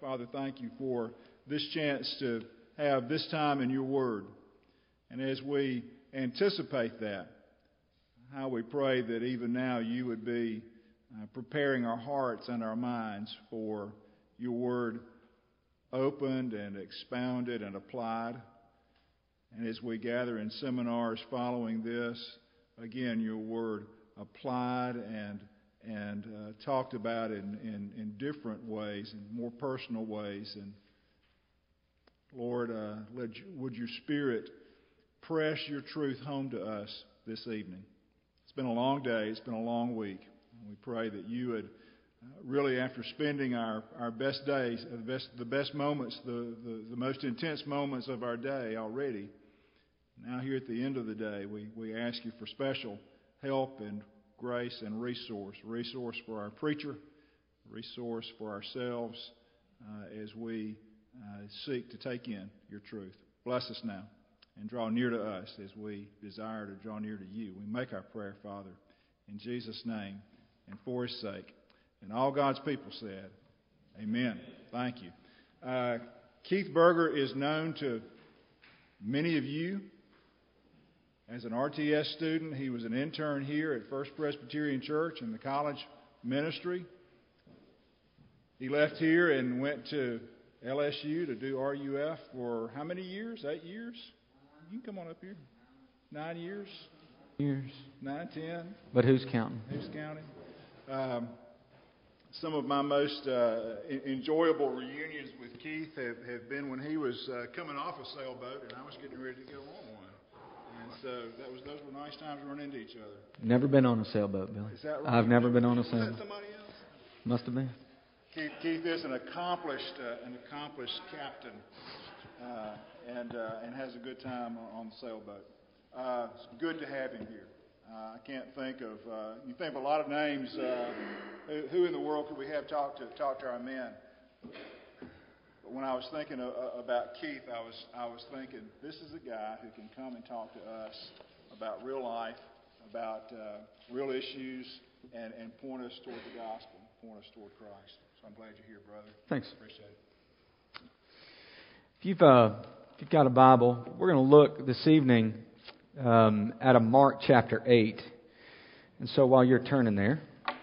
Father, thank you for this chance to have this time in your word. And as we anticipate that, how we pray that even now you would be preparing our hearts and our minds for your word opened and expounded and applied. And as we gather in seminars following this, again, your word applied and talked about in different ways, in more personal ways. And Lord, would your Spirit press your truth home to us this evening? It's been a long day. It's been a long week. And we pray that you would really, after spending our best days, the best moments, the most intense moments of our day already, now here at the end of the day, we ask you for special help and grace and resource for our preacher, resource for ourselves as we seek to take in your truth. Bless us now and draw near to us as we desire to draw near to you. We make our prayer, Father, in Jesus' name and for his sake. And all God's people said, amen. Thank you. Keith Berger is known to many of you as an RTS student. He was an intern here at First Presbyterian Church in the college ministry. He left here and went to LSU to do RUF for how many years? 8 years? You can come on up here. 9 years? 9, 10. But who's counting? Who's counting? Some of my most enjoyable reunions with Keith have been when he was coming off a sailboat and I was getting ready to go on one. And so those were nice times to run into each other. Never been on a sailboat, Billy. Is that right? I've never been on a Was that sailboat. somebody else? Must have been. Keith is an accomplished captain and has a good time on the sailboat. It's good to have him here. I can't think of you think of a lot of names. Who in the world could we have talk to our men? But when I was thinking about Keith, I was thinking this is a guy who can come and talk to us about real life, about real issues, and point us toward the gospel, point us toward Christ. So I'm glad you're here, brother. Thanks. Appreciate it. If you've got a Bible, we're going to look this evening at a Mark chapter 8. And so while you're turning there,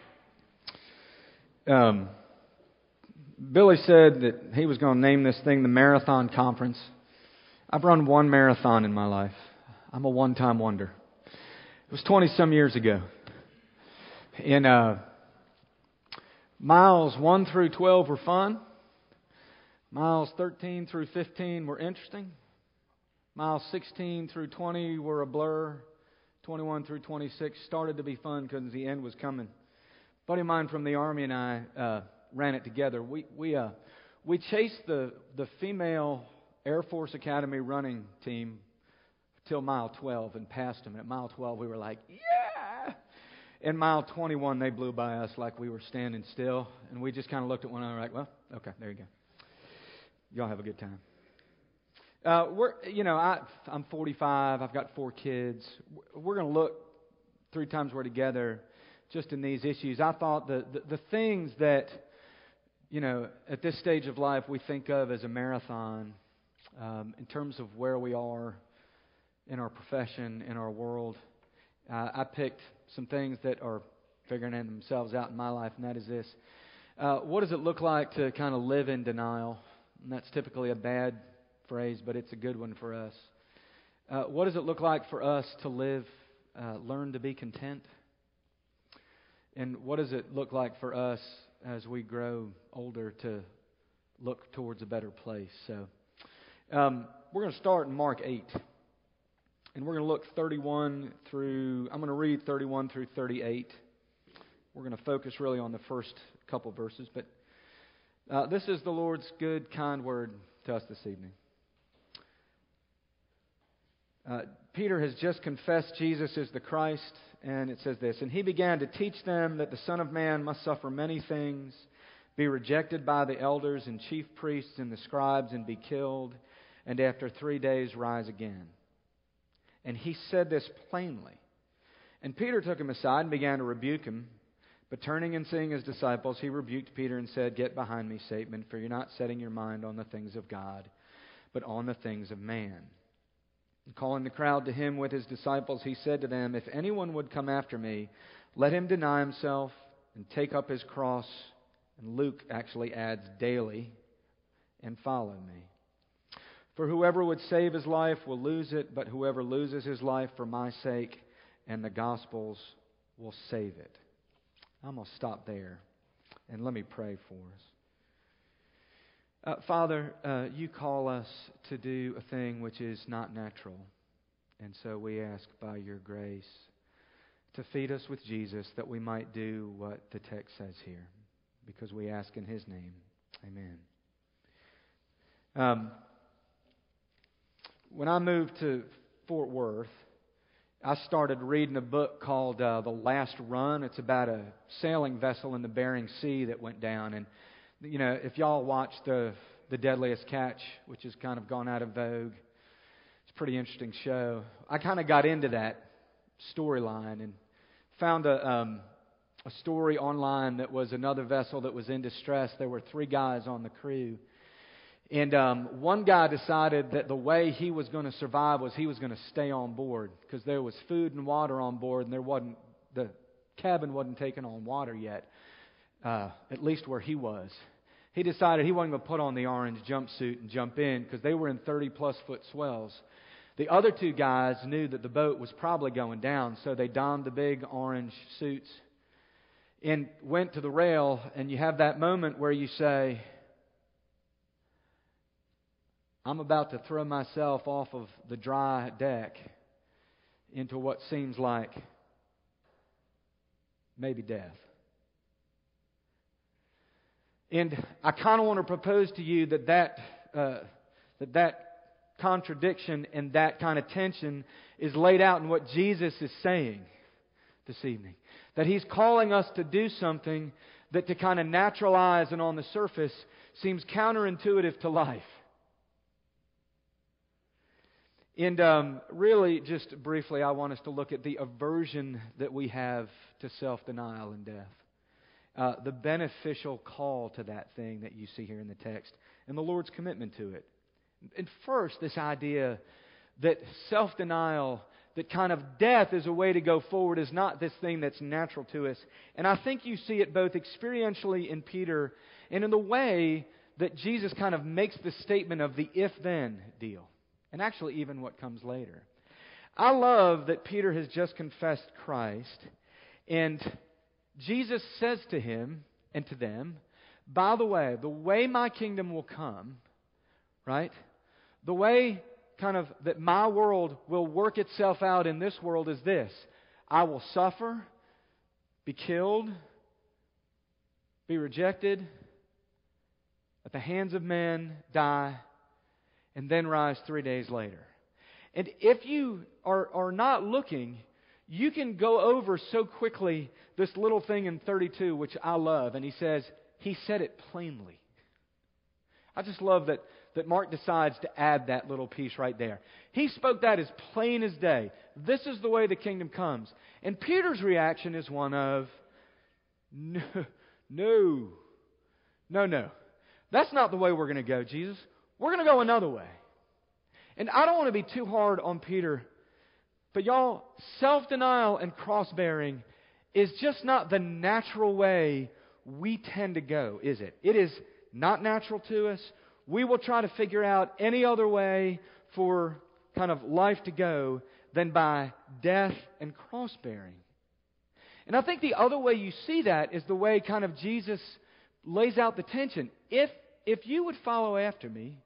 Billy said that he was going to name this thing the Marathon Conference. I've run one marathon in my life. I'm a one-time wonder. It was 20-some years ago. And miles 1 through 12 were fun. Miles 13 through 15 were interesting. Miles 16 through 20 were a blur. 21 through 26 started to be fun because the end was coming. A buddy of mine from the Army and I ran it together. We chased the female Air Force Academy running team till mile 12 and passed them. And at mile 12 we were like, yeah! In mile 21 they blew by us like we were standing still. And we just kind of looked at one another like, well, okay, there you go. Y'all have a good time. I'm 45. I've got 4 kids. We're going to look 3 times we're together just in these issues. I thought the things that, at this stage of life we think of as a marathon, in terms of where we are in our profession, in our world, I picked some things that are figuring themselves out in my life, and that is this. What does it look like to kind of live in denial? And that's typically a bad phrase, but it's a good one for us. What does it look like for us to learn to be content? And what does it look like for us as we grow older to look towards a better place? So we're going to start in Mark 8. And we're going to look I'm going to read 31 through 38. We're going to focus really on the first couple verses. But this is the Lord's good, kind word to us this evening. Peter has just confessed Jesus is the Christ, and it says this, and he began to teach them that the Son of Man must suffer many things, be rejected by the elders and chief priests and the scribes, and be killed, and after 3 days rise again. And he said this plainly. And Peter took him aside and began to rebuke him. But turning and seeing his disciples, he rebuked Peter and said, "Get behind me, Satan, for you're not setting your mind on the things of God, but on the things of man." And calling the crowd to him with his disciples, he said to them, "If anyone would come after me, let him deny himself and take up his cross," and Luke actually adds daily, "and follow me. For whoever would save his life will lose it, but whoever loses his life for my sake and the gospel's will save it." I'm going to stop there and let me pray for us. Father, you call us to do a thing which is not natural. And so we ask by your grace to feed us with Jesus that we might do what the text says here. Because we ask in his name. Amen. When I moved to Fort Worth, I started reading a book called The Last Run. It's about a sailing vessel in the Bering Sea that went down. And, you know, if y'all watched the Deadliest Catch, which has kind of gone out of vogue, it's a pretty interesting show. I kind of got into that storyline and found a story online that was another vessel that was in distress. There were 3 guys on the crew. And one guy decided that the way he was going to survive was he was going to stay on board because there was food and water on board, and the cabin wasn't taking on water yet, at least where he was. He decided he wasn't going to put on the orange jumpsuit and jump in because they were in 30-plus foot swells. The other 2 guys knew that the boat was probably going down, so they donned the big orange suits and went to the rail, and you have that moment where you say, I'm about to throw myself off of the dry deck into what seems like maybe death. And I kind of want to propose to you that contradiction and that kind of tension is laid out in what Jesus is saying this evening. That He's calling us to do something that to kind of naturalize and on the surface seems counterintuitive to life. And really, just briefly, I want us to look at the aversion that we have to self-denial and death. The beneficial call to that thing that you see here in the text, and the Lord's commitment to it. And first, this idea that self-denial, that kind of death is a way to go forward, is not this thing that's natural to us. And I think you see it both experientially in Peter and in the way that Jesus kind of makes the statement of the if-then deal. And actually even what comes later. I love that Peter has just confessed Christ, and Jesus says to him and to them, by the way my kingdom will come, right? The way kind of that my world will work itself out in this world is this. I will suffer, be killed, be rejected, at the hands of men, die, and then rise 3 days later. And if you are not looking, you can go over so quickly this little thing in 32, which I love. And he says, He said it plainly. I just love that Mark decides to add that little piece right there. He spoke that as plain as day. This is the way the kingdom comes. And Peter's reaction is one of, no. That's not the way we're going to go, Jesus. We're going to go another way. And I don't want to be too hard on Peter, but y'all, self-denial and cross-bearing is just not the natural way we tend to go, is it? It is not natural to us. We will try to figure out any other way for kind of life to go than by death and cross-bearing. And I think the other way you see that is the way kind of Jesus lays out the tension. If you would follow after me,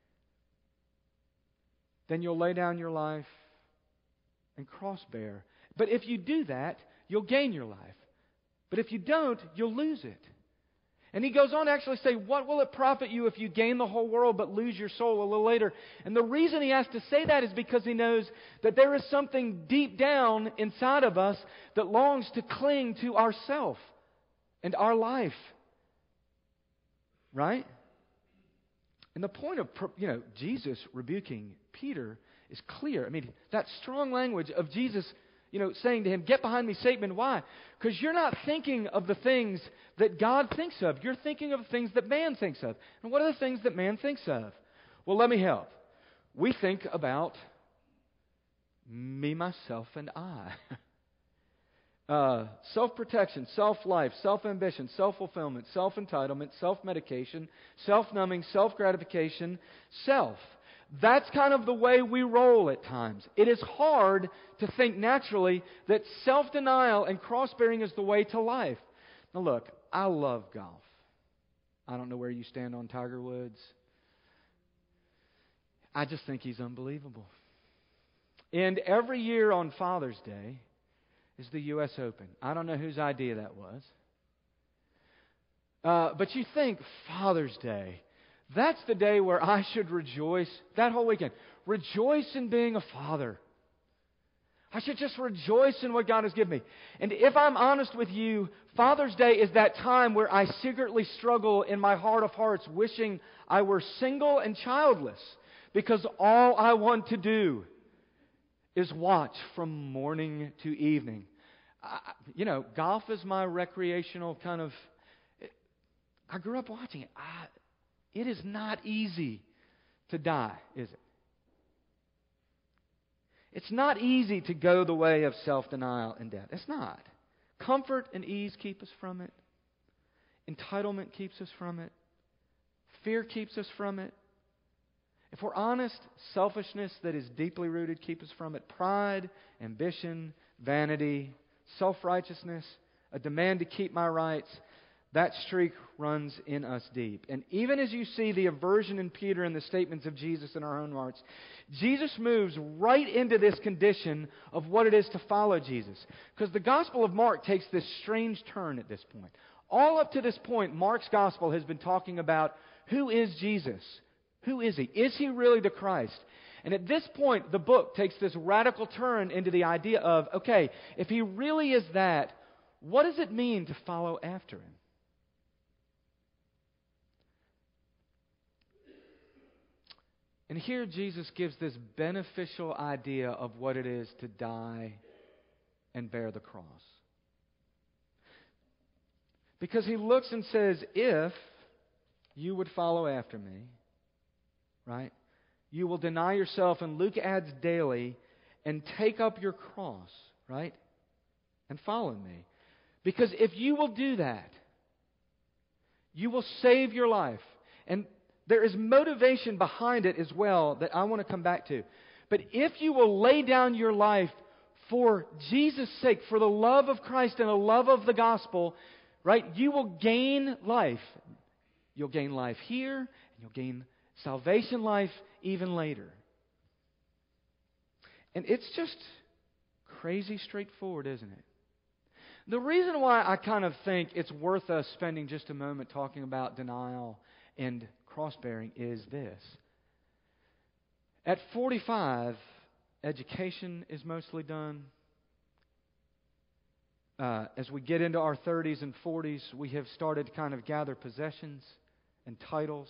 then you'll lay down your life and cross-bear. But if you do that, you'll gain your life. But if you don't, you'll lose it. And he goes on to actually say, what will it profit you if you gain the whole world but lose your soul? A little later. And the reason he has to say that is because he knows that there is something deep down inside of us that longs to cling to ourself and our life. Right? And the point of, Jesus rebuking Peter is clear. I mean, that strong language of Jesus saying to him, "Get behind me, Satan." Why? Because you're not thinking of the things that God thinks of. You're thinking of things that man thinks of. And what are the things that man thinks of? Well, let me help. We think about me, myself, and I. Self-protection, self-life, self-ambition, self-fulfillment, self-entitlement, self-medication, self-numbing, self-gratification, self. That's kind of the way we roll at times. It is hard to think naturally that self-denial and cross-bearing is the way to life. Now look, I love golf. I don't know where you stand on Tiger Woods. I just think he's unbelievable. And every year on Father's Day is the U.S. Open. I don't know whose idea that was. But you think, Father's Day, that's the day where I should rejoice that whole weekend. Rejoice in being a father. I should just rejoice in what God has given me. And if I'm honest with you, Father's Day is that time where I secretly struggle in my heart of hearts, wishing I were single and childless, because all I want to do is watch from morning to evening. Golf is my recreational kind of... I grew up watching it. It is not easy to die, is it? It's not easy to go the way of self-denial and death. It's not. Comfort and ease keep us from it. Entitlement keeps us from it. Fear keeps us from it. If we're honest, selfishness that is deeply rooted keeps us from it. Pride, ambition, vanity, self-righteousness, a demand to keep my rights, that streak runs in us deep. And even as you see the aversion in Peter and the statements of Jesus in our own hearts, Jesus moves right into this condition of what it is to follow Jesus. Because the Gospel of Mark takes this strange turn at this point. All up to this point, Mark's Gospel has been talking about who is Jesus? Who is He? Is He really the Christ? And at this point, the book takes this radical turn into the idea of, okay, if He really is that, what does it mean to follow after Him? And here Jesus gives this beneficial idea of what it is to die and bear the cross. Because He looks and says, if you would follow after me, right? You will deny yourself, and Luke adds daily, and take up your cross, right? And follow me. Because if you will do that, you will save your life. And there is motivation behind it as well that I want to come back to. But if you will lay down your life for Jesus' sake, for the love of Christ and the love of the gospel, right, you will gain life. You'll gain life here, and you'll gain salvation life even later. And it's just crazy straightforward, isn't it? The reason why I kind of think it's worth us spending just a moment talking about denial and cross-bearing is this. At 45, education is mostly done. As we get into our 30s and 40s, we have started to kind of gather possessions and titles.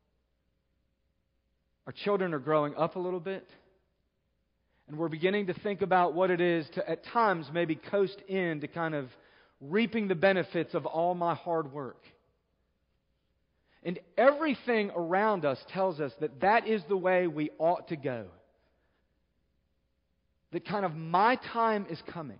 Our children are growing up a little bit. And we're beginning to think about what it is to, at times, maybe coast in to kind of reaping the benefits of all my hard work. And everything around us tells us that that is the way we ought to go. That kind of my time is coming.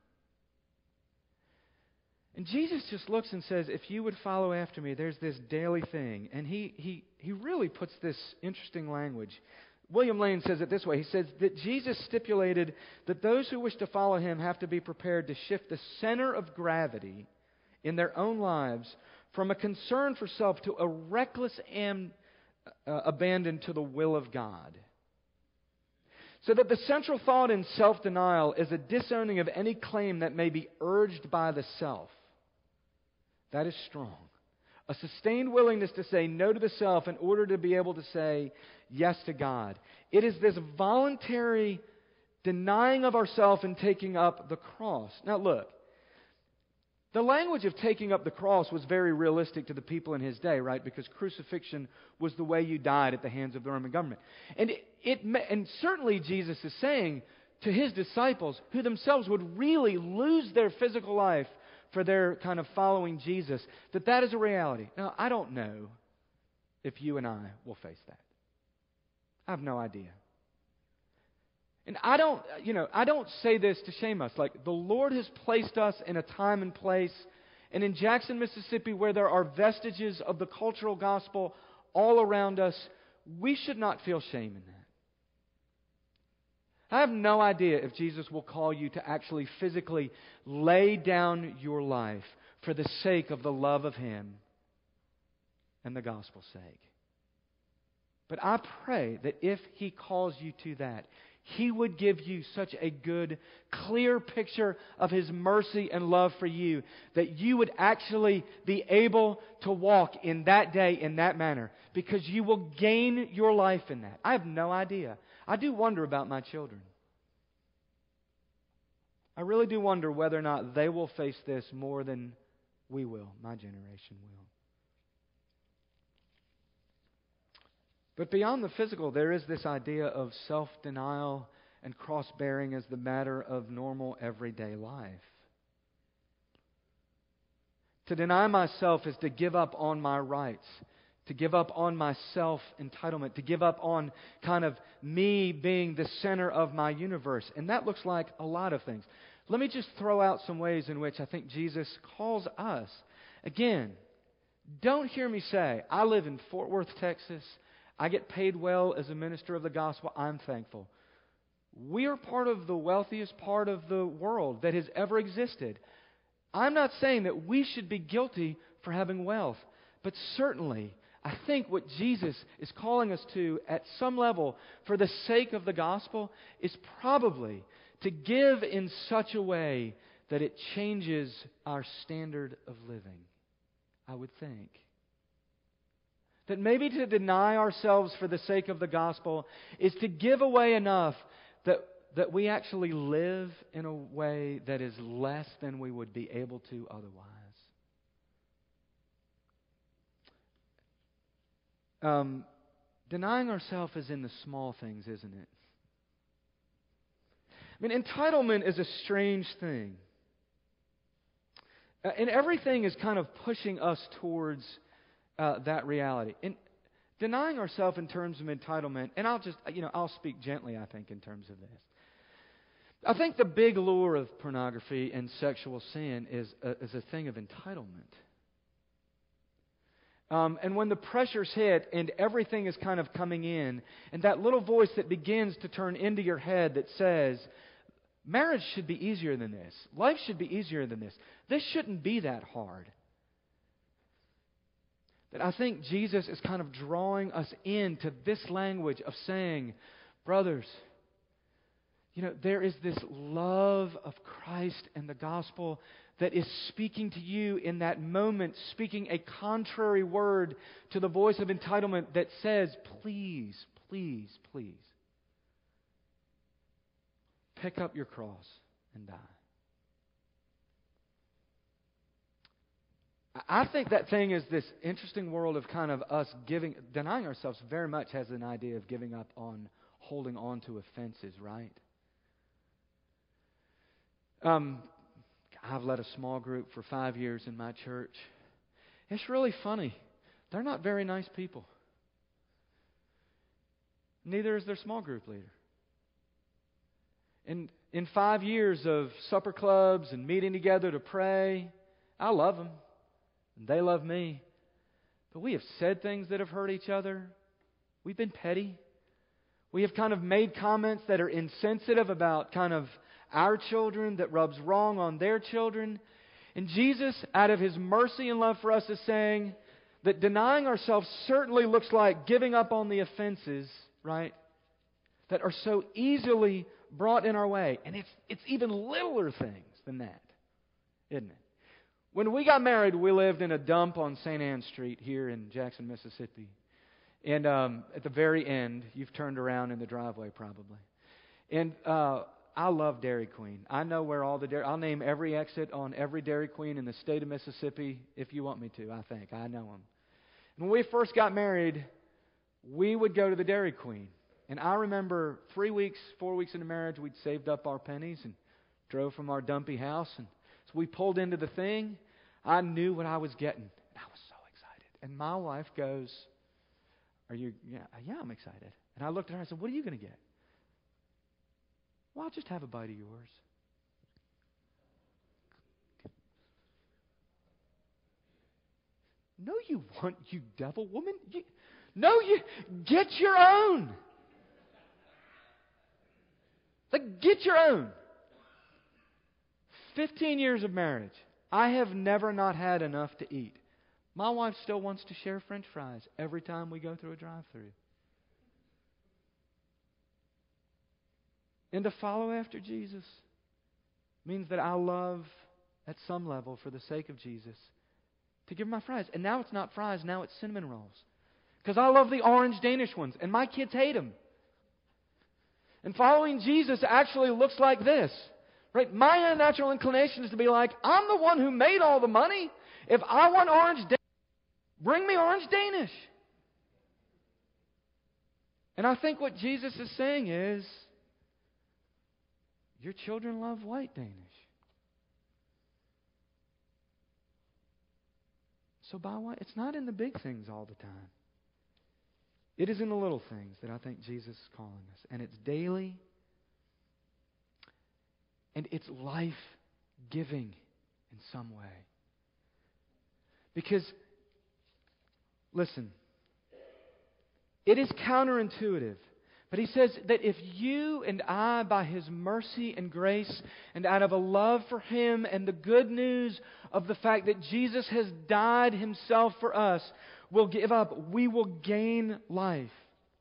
And Jesus just looks and says, if you would follow after me, there's this daily thing. And he really puts this interesting language. William Lane says it this way. He says that Jesus stipulated that those who wish to follow Him have to be prepared to shift the center of gravity in their own lives from a concern for self to a reckless abandon to the will of God. So that the central thought in self-denial is a disowning of any claim that may be urged by the self. That is strong. A sustained willingness to say no to the self in order to be able to say yes to God. It is this voluntary denying of ourselves and taking up the cross. Now look, the language of taking up the cross was very realistic to the people in his day, right? Because crucifixion was the way you died at the hands of the Roman government. And certainly Jesus is saying, to His disciples who themselves would really lose their physical life for their kind of following Jesus, that is a reality. Now, I don't know if you and I will face that. I have no idea. And I don't say this to shame us. Like, the Lord has placed us in a time and place, and in Jackson, Mississippi, where there are vestiges of the cultural gospel all around us, we should not feel shame in that. I have no idea if Jesus will call you to actually physically lay down your life for the sake of the love of Him and the gospel's sake. But I pray that if He calls you to that, He would give you such a good, clear picture of His mercy and love for you that you would actually be able to walk in that day in that manner, because you will gain your life in that. I have no idea. I do wonder about my children. I really do wonder whether or not they will face this more than we will, my generation will. But beyond the physical, there is this idea of self-denial and cross-bearing as the matter of normal everyday life. To deny myself is to give up on my rights, to give up on my self-entitlement, to give up on kind of me being the center of my universe. And that looks like a lot of things. Let me just throw out some ways in which I think Jesus calls us. Again, don't hear me say, I live in Fort Worth, Texas. I get paid well as a minister of the gospel. I'm thankful. We are part of the wealthiest part of the world that has ever existed. I'm not saying that we should be guilty for having wealth, but certainly I think what Jesus is calling us to at some level for the sake of the gospel is probably to give in such a way that it changes our standard of living, I would think. That maybe to deny ourselves for the sake of the gospel is to give away enough that we actually live in a way that is less than we would be able to otherwise. Denying ourselves is in the small things, isn't it? I mean, entitlement is a strange thing. And everything is kind of pushing us towards that reality. And denying ourselves in terms of entitlement, and I'll speak gently, I think, in terms of this. I think the big lure of pornography and sexual sin is a thing of entitlement. And when the pressure's hit and everything is kind of coming in, and that little voice that begins to turn into your head that says, marriage should be easier than this. Life should be easier than this. This shouldn't be that hard. That I think Jesus is kind of drawing us into this language of saying, brothers, there is this love of Christ and the gospel that is speaking to you in that moment, speaking a contrary word to the voice of entitlement that says, please, please, please, pick up your cross and die. I think that thing is this interesting world of kind of us denying ourselves very much has an idea of giving up on holding on to offenses, right? I've led a small group for 5 years in my church. It's really funny. They're not very nice people. Neither is their small group leader. And in 5 years of supper clubs and meeting together to pray, I love them. And they love me. But we have said things that have hurt each other. We've been petty. We have kind of made comments that are insensitive about kind of our children, that rubs wrong on their children. And Jesus, out of His mercy and love for us, is saying that denying ourselves certainly looks like giving up on the offenses, right, that are so easily brought in our way. And it's even littler things than that, isn't it? When we got married, we lived in a dump on St. Anne Street here in Jackson, Mississippi. And at the very end, you've turned around in the driveway probably. And I love Dairy Queen. I know where all the I'll name every exit on every Dairy Queen in the state of Mississippi if you want me to, I know them. And when we first got married, we would go to the Dairy Queen. And I remember 4 weeks into marriage, we'd saved up our pennies and drove from our dumpy house. And so we pulled into the thing. I knew what I was getting. And I was so excited. And my wife goes, "Are you?" Yeah, I'm excited. And I looked at her and I said, "What are you going to get?" "Well, I'll just have a bite of yours." "No, you won't, you devil woman. No, you get your own. Like, get your own." 15 years of marriage. I have never not had enough to eat. My wife still wants to share French fries every time we go through a drive-thru. And to follow after Jesus means that I love, at some level, for the sake of Jesus, to give my fries. And now it's not fries, now it's cinnamon rolls. Because I love the orange Danish ones, and my kids hate them. And following Jesus actually looks like this. Right? My natural inclination is to be like, I'm the one who made all the money. If I want orange Danish, bring me orange Danish. And I think what Jesus is saying is, your children love white Danish. So buy white. It's not in the big things all the time. It is in the little things that I think Jesus is calling us. And it's daily. And it's life-giving in some way. Because, listen, it is counterintuitive. But he says that if you and I, by His mercy and grace, and out of a love for Him and the good news of the fact that Jesus has died Himself for us, will give up, we will gain life.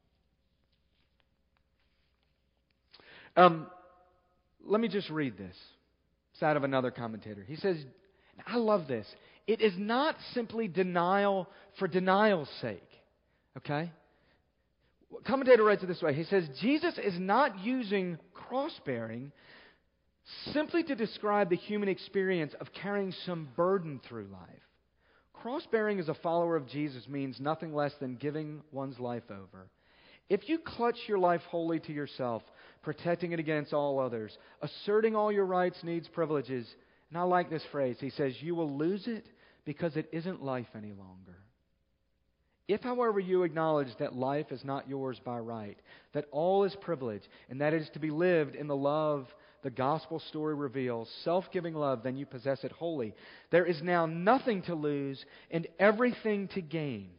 Let me just read this. It's out of another commentator. He says, I love this. It is not simply denial for denial's sake. Okay? Commentator writes it this way. He says, Jesus is not using cross-bearing simply to describe the human experience of carrying some burden through life. Cross-bearing as a follower of Jesus means nothing less than giving one's life over. If you clutch your life wholly to yourself, protecting it against all others, asserting all your rights, needs, privileges, and I like this phrase, he says, you will lose it because it isn't life any longer. If, however, you acknowledge that life is not yours by right, that all is privilege, and that it is to be lived in the love the gospel story reveals, self-giving love, then you possess it wholly. There is now nothing to lose and everything to gain.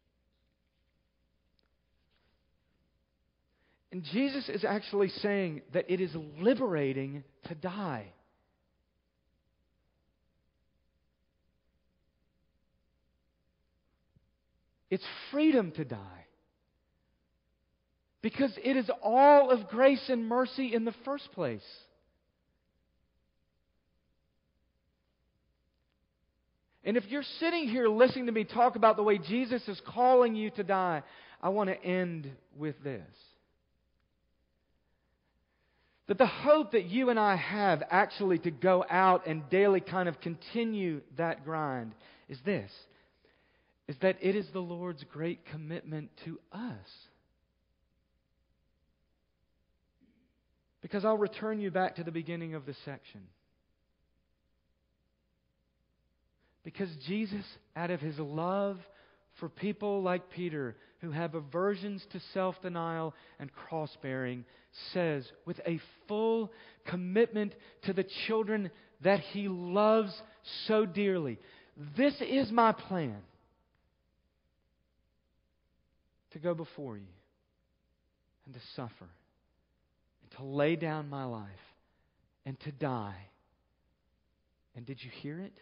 And Jesus is actually saying that it is liberating to die. It's freedom to die. Because it is all of grace and mercy in the first place. And if you're sitting here listening to me talk about the way Jesus is calling you to die, I want to end with this. That the hope that you and I have actually to go out and daily kind of continue that grind is this. Is that it is the Lord's great commitment to us. Because I'll return you back to the beginning of the section. Because Jesus, out of His love for people like Peter, who have aversions to self-denial and cross-bearing, says, with a full commitment to the children that He loves so dearly, this is my plan. To go before you and to suffer and to lay down my life and to die. And did you hear it?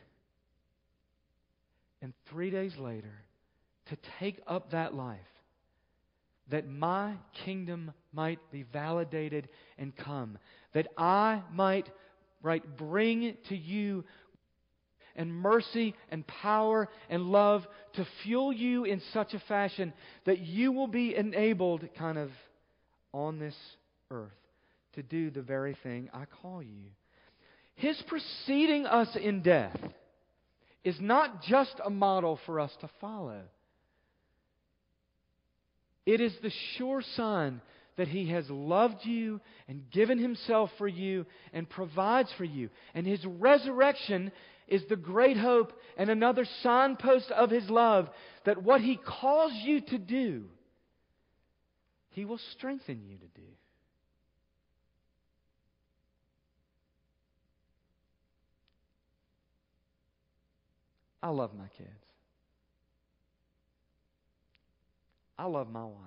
And 3 days later, to take up that life, that my kingdom might be validated and come, that I might bring to you and mercy and power and love to fuel you in such a fashion that you will be enabled kind of on this earth to do the very thing I call you. His preceding us in death is not just a model for us to follow. It is the sure sign that He has loved you and given Himself for you and provides for you. And His resurrection is the great hope and another signpost of His love, that what He calls you to do, He will strengthen you to do. I love my kids. I love my wife.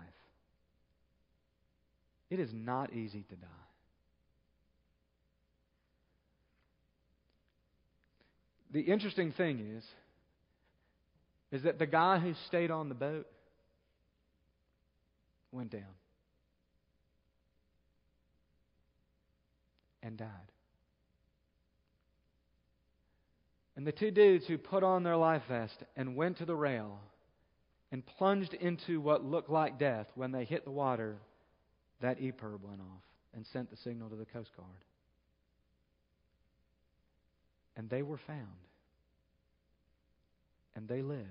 It is not easy to die. The interesting thing is that the guy who stayed on the boat went down and died. And the two dudes who put on their life vest and went to the rail and plunged into what looked like death, when they hit the water, that EPIRB went off and sent the signal to the Coast Guard. And they were found. And they lived.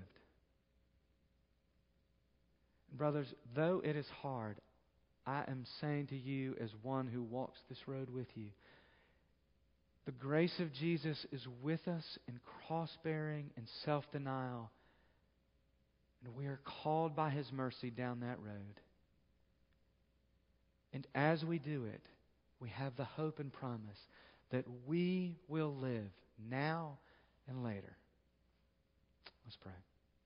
Brothers, though it is hard, I am saying to you as one who walks this road with you, the grace of Jesus is with us in cross-bearing and self-denial. And we are called by His mercy down that road. And as we do it, we have the hope and promise that we will live now and later. Let's pray.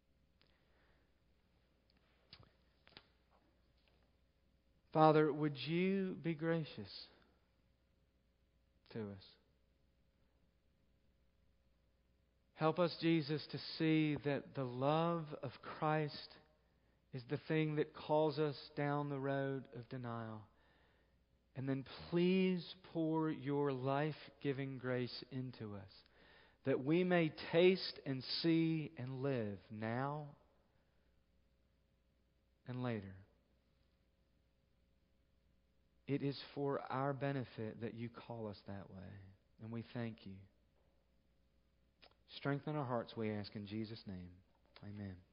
Father, would you be gracious to us? Help us, Jesus, to see that the love of Christ is the thing that calls us down the road of denial. And then please pour your life-giving grace into us, that we may taste and see and live now and later. It is for our benefit that you call us that way, and we thank you. Strengthen our hearts, we ask in Jesus' name. Amen.